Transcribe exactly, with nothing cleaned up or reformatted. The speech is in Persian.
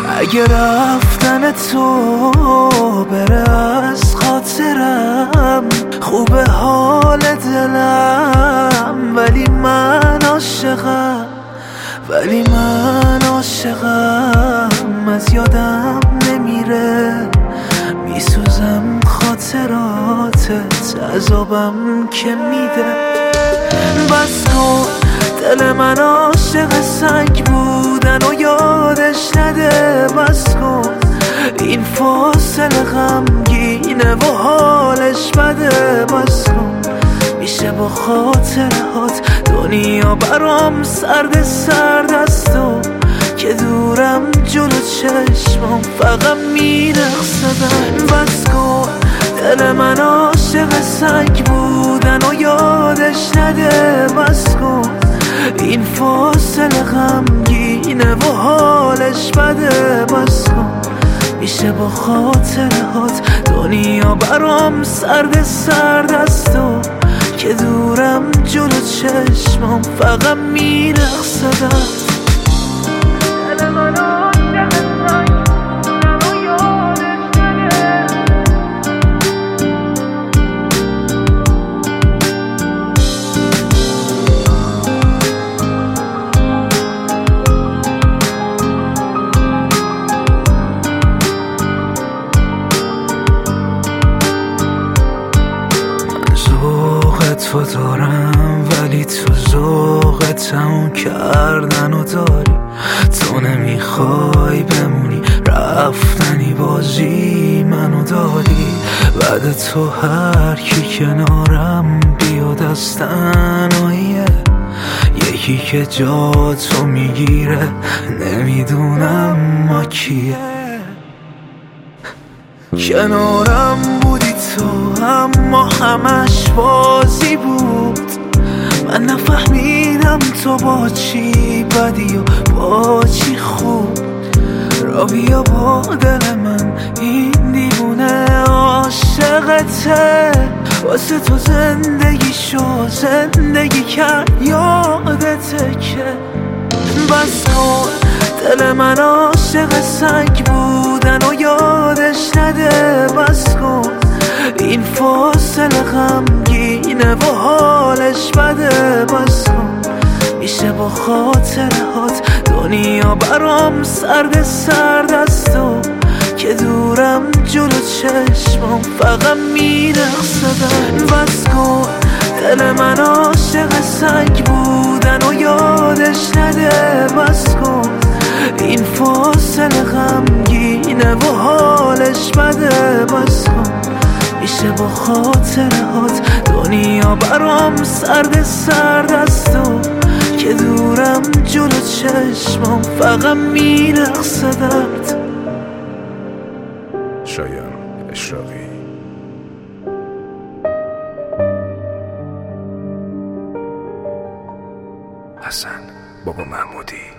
اگه رفتن تو بره از خاطرم، خوبه حال دلم، ولی من عاشقم، ولی من عاشقم. از یادم نمیره، میسوزم خاطراتت، عذابم که میده. بس کن، دل من عاشق سنگ بودن و یادش نده. بس کن، این فاصله غمگینه و حالش بده. بس کن، میشه با خاطرات دنیا برام سرد سرد است تو که دورم جلو چشمم فقط میرقصدم. بس کن، دل من عاشق سنگ بودن و یادش نده. بس کن، این فاصله غمگینه و حالش بده. بس کن، میشه با خاطرات دنیا برام سرد سرد است تو که دورم جلو چشمم فقط میرقصدم. دل من عاشق سنگ بودن و یادش نده. تو دارم ولی تو ذوق تموم کردن و داری. تو نمیخوای بمونی، رفتنی بازی منو داری. بعد تو هر کی کنارم بیاد از تنهاییه، یکی که جا تو میگیره نمیدونم ما کیه. کنارم بودی تو اما همش بازی بود. من نفهمیدم تو با چی بدی و با چی خوب. را بیا با دل من، این دیوونه عاشقته. واسه تو زندگی شو زندگی کرد یادته که. بس کن، دل من عاشق سنگ بودن و یادش نده. بس کن، این فاصله غمگینه و حالش بده. بس کن، میشه با خاطرات دنیا برام سرد سرد است تو که دورم جلو چشمم فقط میرقصدم. بس کن، دل من عاشق سنگ بودن و یادش نده. بس کن، این فاصله غمگینه و حالش بده. بس کن، میشه با خاطرات دنیا برام سرد سرد است تو که دورم جلو چشمم فقط میرقصدت. شایان اشراقی. حسن بابا محمودی.